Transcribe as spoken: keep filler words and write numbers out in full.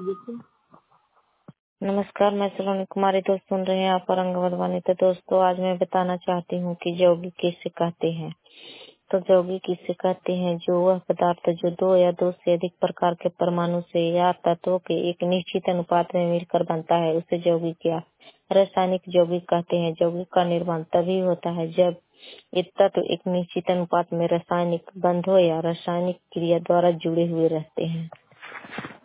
नमस्कार, मैं सलोनी कुमारी। दोस्त सुन रहे हैं आप औरंगाबाद वाणी। तो दोस्तों, आज मैं बताना चाहती हूँ कि यौगिक किसे कहते हैं। तो यौगिक किसे कहते हैं? जो वह पदार्थ जो दो या दो से अधिक प्रकार के परमाणु से या तत्वों के एक निश्चित अनुपात में मिलकर बनता है, उसे यौगिक या रासायनिक यौगिक कहते हैं। यौगिक का निर्माण तभी होता है जब ये तत्व एक निश्चित अनुपात में रासायनिक बंधों या रासायनिक क्रिया द्वारा जुड़े हुए रहते हैं।